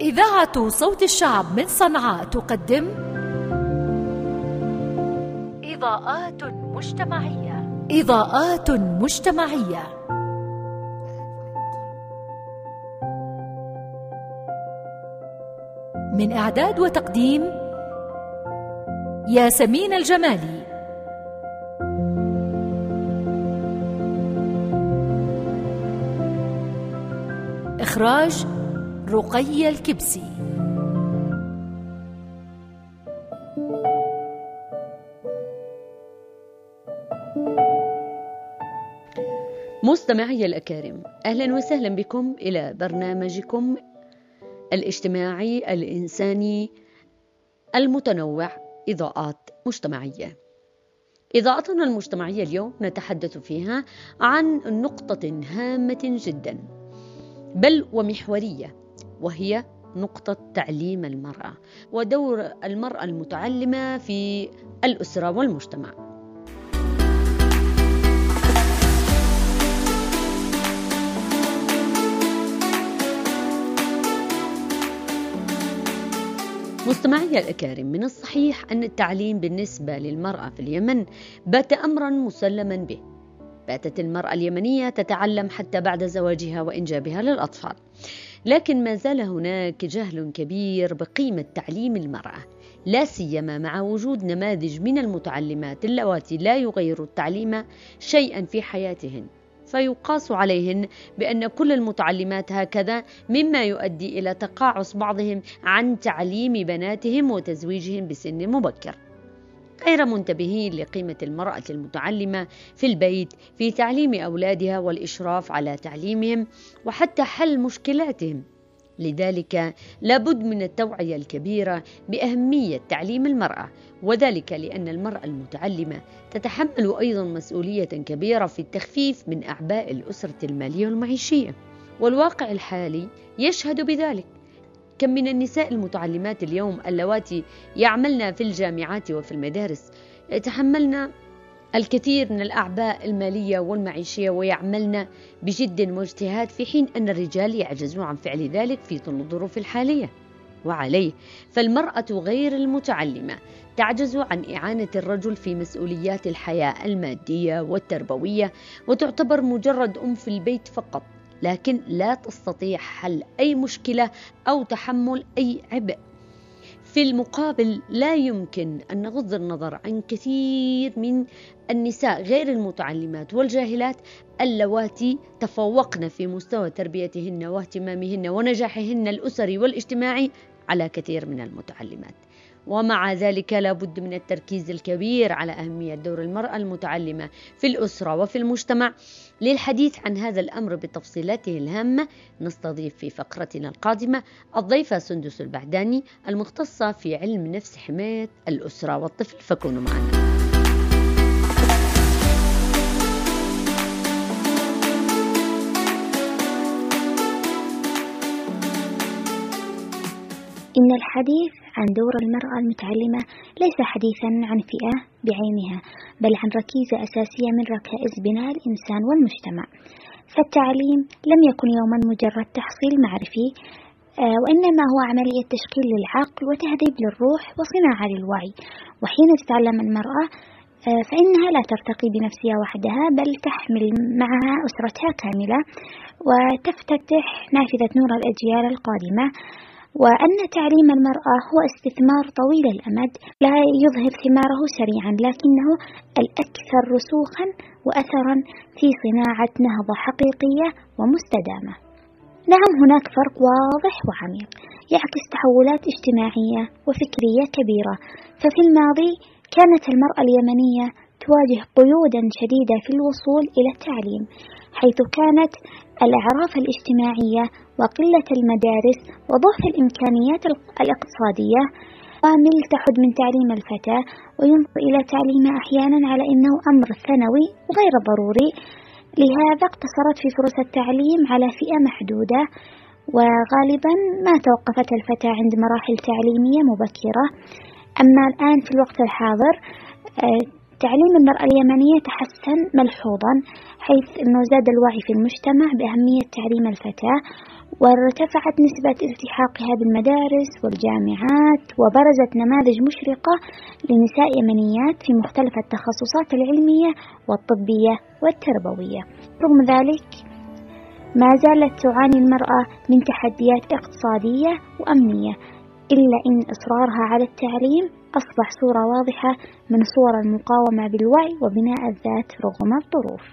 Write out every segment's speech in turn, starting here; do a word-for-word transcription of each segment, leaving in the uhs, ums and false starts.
إذاعة صوت الشعب من صنعاء تقدم إضاءات مجتمعية. إضاءات مجتمعية من إعداد وتقديم ياسمين الجمالي. إخراج رقية الكبسي. مستمعي الأكارم، أهلا وسهلا بكم إلى برنامجكم الاجتماعي الإنساني المتنوع إضاءات مجتمعية. إضاءتنا المجتمعية اليوم نتحدث فيها عن نقطة هامة جدا بل ومحورية، وهي نقطة تعليم المرأة ودور المرأة المتعلمة في الأسرة والمجتمع. مستمعي الأكارم، من الصحيح أن التعليم بالنسبة للمرأة في اليمن بات أمرا مسلما به. باتت المرأة اليمنية تتعلم حتى بعد زواجها وإنجابها للأطفال، لكن ما زال هناك جهل كبير بقيمة تعليم المرأة، لا سيما مع وجود نماذج من المتعلمات اللواتي لا يغير التعليم شيئا في حياتهن، فيقاس عليهن بأن كل المتعلمات هكذا، مما يؤدي إلى تقاعس بعضهم عن تعليم بناتهم وتزويجهم بسن مبكر، غير منتبهين لقيمة المرأة المتعلمة في البيت في تعليم أولادها والإشراف على تعليمهم وحتى حل مشكلاتهم. لذلك لابد من التوعية الكبيرة بأهمية تعليم المرأة، وذلك لأن المرأة المتعلمة تتحمل أيضا مسؤولية كبيرة في التخفيف من أعباء الأسرة المالية والمعيشية، والواقع الحالي يشهد بذلك. كم من النساء المتعلمات اليوم اللواتي يعملن في الجامعات وفي المدارس يتحملن الكثير من الأعباء المالية والمعيشية ويعملن بجد واجتهاد، في حين أن الرجال يعجزون عن فعل ذلك في ظل الظروف الحالية. وعليه فالمرأة غير المتعلمة تعجز عن إعانة الرجل في مسؤوليات الحياة المادية والتربوية، وتعتبر مجرد أم في البيت فقط، لكن لا تستطيع حل أي مشكلة أو تحمل أي عبء. في المقابل لا يمكن أن نغض النظر عن كثير من النساء غير المتعلمات والجاهلات اللواتي تفوقن في مستوى تربيتهن واهتمامهن ونجاحهن الأسري والاجتماعي على كثير من المتعلمات. ومع ذلك لا بد من التركيز الكبير على أهمية دور المرأة المتعلمة في الأسرة وفي المجتمع. للحديث عن هذا الأمر بتفصيلاته الهامة نستضيف في فقرتنا القادمة الضيفة سندس البعداني المختصة في علم نفس حماية الأسرة والطفل، فكونوا معنا. إن الحديث عن دور المرأة المتعلمة ليس حديثا عن فئة بعينها، بل عن ركيزة أساسية من ركائز بناء الإنسان والمجتمع. فالتعليم لم يكن يوما مجرد تحصيل معرفي، وإنما هو عملية تشكيل للعقل وتهذيب للروح وصناعة للوعي. وحين تتعلم المرأة فإنها لا ترتقي بنفسها وحدها، بل تحمل معها أسرتها كاملة وتفتتح نافذة نور الأجيال القادمة. وأن تعليم المرأة هو استثمار طويل الأمد لا يظهر ثماره سريعا، لكنه الأكثر رسوخا وأثرا في صناعة نهضة حقيقية ومستدامة. نعم، هناك فرق واضح وعميق يعكس تحولات اجتماعية وفكرية كبيرة. ففي الماضي كانت المرأة اليمنية تواجه قيودا شديدة في الوصول إلى التعليم، حيث كانت الأعراف الاجتماعية وقلة المدارس وضعف الإمكانيات الاقتصادية عامل تحد من تعليم الفتاة، وينظر إلى تعليمه أحيانا على أنه أمر ثانوي وغير ضروري. لهذا اقتصرت في فرص التعليم على فئة محدودة، وغالبا ما توقفت الفتاة عند مراحل تعليمية مبكرة. أما الآن في الوقت الحاضر تعليم المرأة اليمنية تحسن ملحوظا، حيث أنه زاد الوعي في المجتمع بأهمية تعليم الفتاة، وارتفعت نسبة التحاقها بالمدارس والجامعات، وبرزت نماذج مشرقة لنساء يمنيات في مختلف التخصصات العلمية والطبية والتربوية. رغم ذلك ما زالت تعاني المرأة من تحديات اقتصادية وأمنية، إلا إن إصرارها على التعليم أصبح صورة واضحة من صور المقاومة بالوعي وبناء الذات رغم الظروف.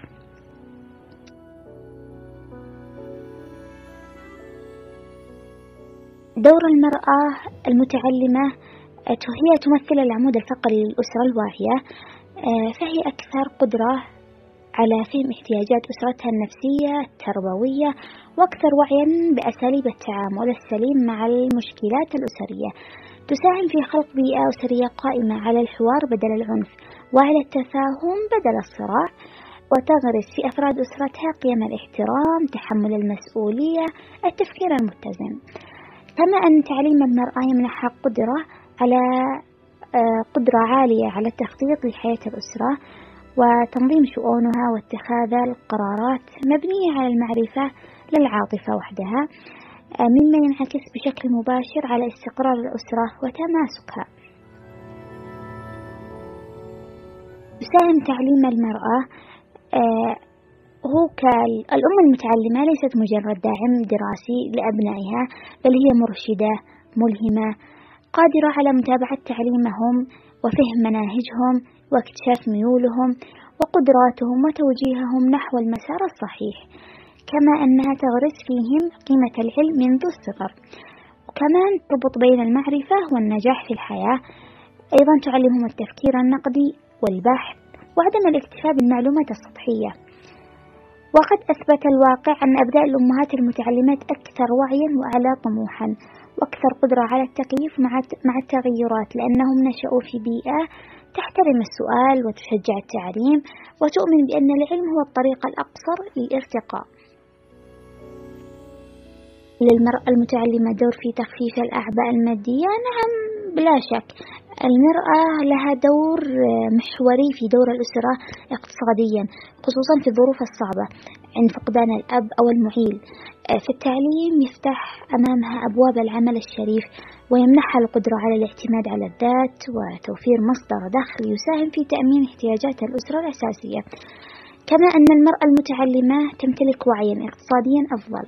دور المرأة المتعلمة هي تمثل العمود الفقري للأسرة الواعية، فهي أكثر قدرة على فهم احتياجات أسرتها النفسية التربوية، وأكثر وعيا بأساليب التعامل السليم مع المشكلات الأسرية. تساهم في خلق بيئة أسرية قائمة على الحوار بدل العنف، وعلى التفاهم بدل الصراع، وتغرس في أفراد أسرتها قيم الاحترام، تحمل المسؤولية، التفكير المتزن. كما أن تعليم المرأة يمنحها قدرة على قدرة عالية على التخطيط لحياة الأسرة وتنظيم شؤونها واتخاذ القرارات مبنية على المعرفة للعاطفة وحدها، مما ينعكس بشكل مباشر على استقرار الأسرة وتماسكها. يساهم تعليم المرأة هو كالأم المتعلمة ليست مجرد داعم دراسي لأبنائها، بل هي مرشدة ملهمة قادرة على متابعة تعليمهم وفهم مناهجهم واكتشاف ميولهم وقدراتهم وتوجيههم نحو المسار الصحيح، كما أنها تغرس فيهم قيمة العلم منذ الصغر، وكمان تربط بين المعرفة والنجاح في الحياة. أيضا تعلمهم التفكير النقدي والبحث وعدم الاكتفاء بالمعلومات السطحية. وقد أثبت الواقع أن أبناء الأمهات المتعلمات أكثر وعيا وأعلى طموحا وأكثر قدرة على التكيف مع التغيرات، لأنهم نشأوا في بيئة تحترم السؤال وتشجع التعليم وتؤمن بأن العلم هو الطريق الأقصر للارتقاء. للمرأة المتعلمة دور في تخفيف الأعباء المادية؟ نعم بلا شك، المرأة لها دور محوري في دور الأسرة اقتصاديا، خصوصا في الظروف الصعبة عند فقدان الأب أو المعيل. في التعليم يفتح أمامها أبواب العمل الشريف ويمنحها القدرة على الاعتماد على الذات وتوفير مصدر دخل يساهم في تأمين احتياجات الأسرة الأساسية. كما أن المرأة المتعلمة تمتلك وعيا اقتصاديا أفضل،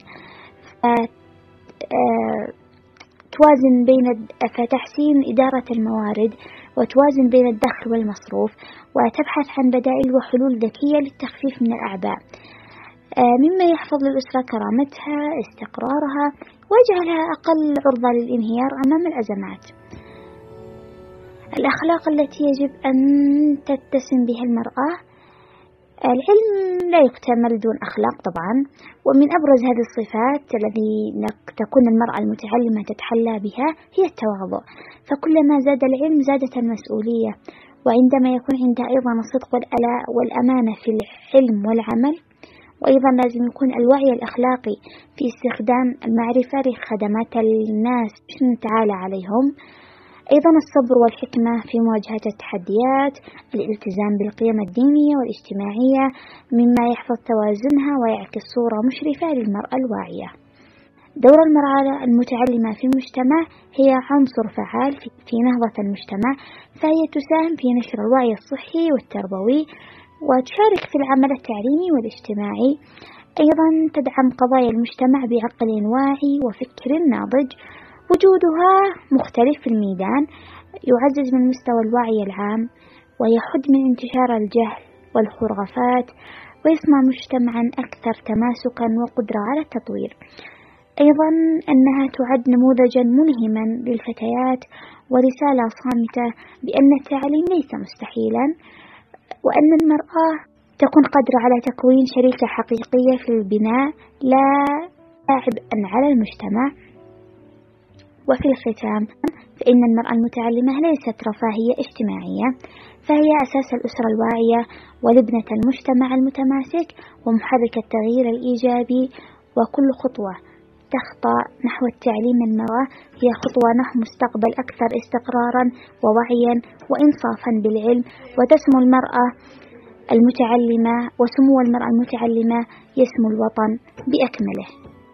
توازن بين فتحسين إدارة الموارد وتوازن بين الدخل والمصروف، وتبحث عن بدائل وحلول ذكية للتخفيف من الأعباء، مما يحفظ للأسرة كرامتها استقرارها ويجعلها أقل عرضة للانهيار أمام الأزمات. الأخلاق التي يجب أن تتسم بها المرأة: العلم لا يكتمل دون أخلاق طبعا، ومن أبرز هذه الصفات التي تكون المرأة المتعلمة تتحلى بها هي التواضع، فكلما زاد العلم زادت المسؤولية، وعندما يكون عندها أيضا الصدق والأمانة في العلم والعمل، وأيضا لازم يكون الوعي الأخلاقي في استخدام المعرفة لخدمات الناس مش نتعالى عليهم. أيضا الصبر والحكمة في مواجهة التحديات، الالتزام بالقيم الدينية والاجتماعية مما يحفظ توازنها ويعكس صورة مشرفة للمرأة الواعية. دور المرأة المتعلمة في المجتمع هي عنصر فعال في نهضة المجتمع، فهي تساهم في نشر الوعي الصحي والتربوي وتشارك في العمل التعليمي والاجتماعي. أيضا تدعم قضايا المجتمع بعقل واعي وفكر ناضج. وجودها مختلف في الميدان يعزز من مستوى الوعي العام ويحد من انتشار الجهل والخرافات ويصنع مجتمعا أكثر تماسكا وقدرة على التطوير. أيضا أنها تعد نموذجا ملهما للفتيات ورسالة صامتة بأن التعليم ليس مستحيلا، وأن المرأة تكون قادرة على تكوين شريكة حقيقية في البناء لا عبئا على المجتمع. وفي الختام، فإن المرأة المتعلمة ليست رفاهية اجتماعية، فهي أساس الأسرة الواعية ولبنة المجتمع المتماسك ومحرك التغيير الإيجابي، وكل خطوة تخطى نحو التعليم المرأة هي خطوة نحو مستقبل أكثر استقرارا ووعيا وإنصافا بالعلم، وتسمو المرأة المتعلمة وسمو المرأة المتعلمة يسمو الوطن بأكمله.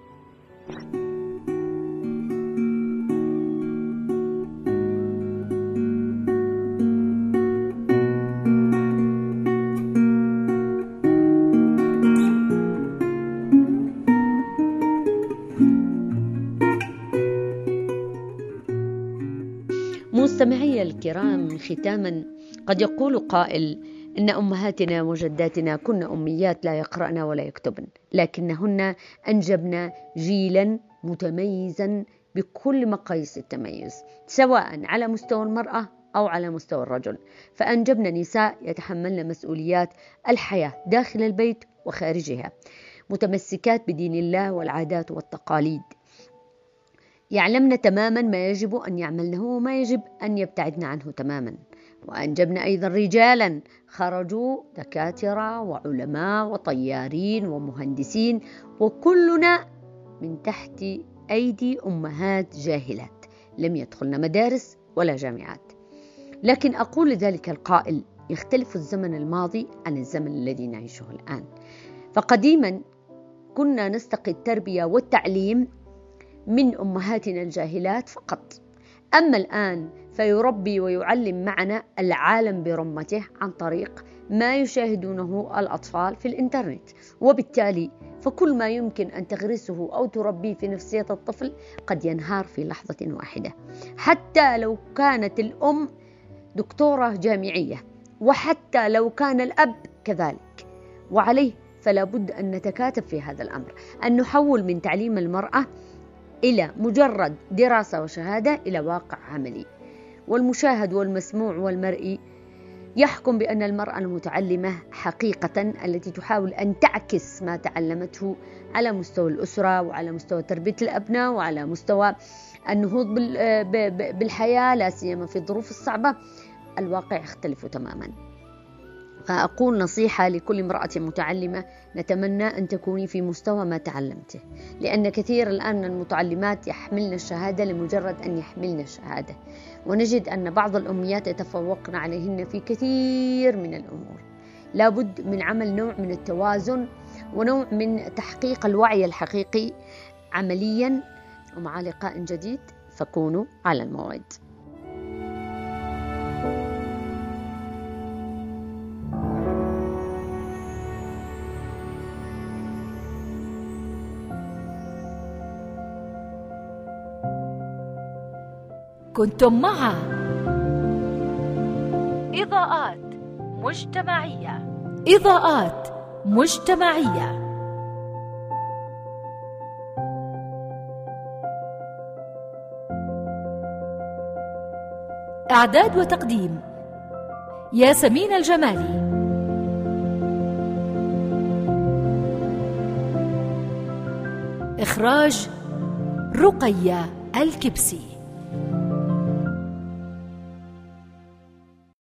مستمعي الكرام، ختاما قد يقول قائل إن أمهاتنا وجداتنا كن أميات لا يقرأن ولا يكتبن، لكنهن أنجبن جيلا متميزا بكل مقاييس التميز، سواء على مستوى المرأة أو على مستوى الرجل، فأنجبن نساء يتحملن مسؤوليات الحياة داخل البيت وخارجها، متمسكات بدين الله والعادات والتقاليد، يعلمن تماما ما يجب أن يعملنه وما يجب أن يبتعدن عنه تماما. وأنجبنا أيضا رجالا خرجوا دكاترة وعلماء وطيارين ومهندسين، وكلنا من تحت أيدي أمهات جاهلات لم يدخلن مدارس ولا جامعات. لكن أقول لذلك القائل: يختلف الزمن الماضي عن الزمن الذي نعيشه الآن، فقديما كنا نستقي التربية والتعليم من أمهاتنا الجاهلات فقط، أما الآن فيربي ويعلم معنا العالم برمته عن طريق ما يشاهدونه الأطفال في الإنترنت، وبالتالي فكل ما يمكن أن تغرسه أو تربيه في نفسية الطفل قد ينهار في لحظة واحدة، حتى لو كانت الأم دكتورة جامعية، وحتى لو كان الأب كذلك. وعليه فلا بد أن نتكاتف في هذا الأمر، أن نحول من تعليم المرأة إلى مجرد دراسة وشهادة إلى واقع عملي، والمشاهد والمسموع والمرئي يحكم بأن المرأة المتعلمة حقيقة التي تحاول أن تعكس ما تعلمته على مستوى الأسرة وعلى مستوى تربية الأبناء وعلى مستوى النهوض بالحياة، لا سيما في الظروف الصعبة، الواقع يختلف تماما. فأقول نصيحة لكل امرأة متعلمة: نتمنى أن تكوني في مستوى ما تعلمته، لأن كثير الآن من المتعلمات يحملن الشهادة لمجرد أن يحملن الشهادة، ونجد أن بعض الأميات يتفوقن عليهن في كثير من الأمور. لابد من عمل نوع من التوازن ونوع من تحقيق الوعي الحقيقي عمليا. ومع لقاء جديد فكونوا على الموعد. كنتم مع إضاءات مجتمعية. إضاءات مجتمعية. إعداد وتقديم ياسمين الجمالي. إخراج رقية الكبسي.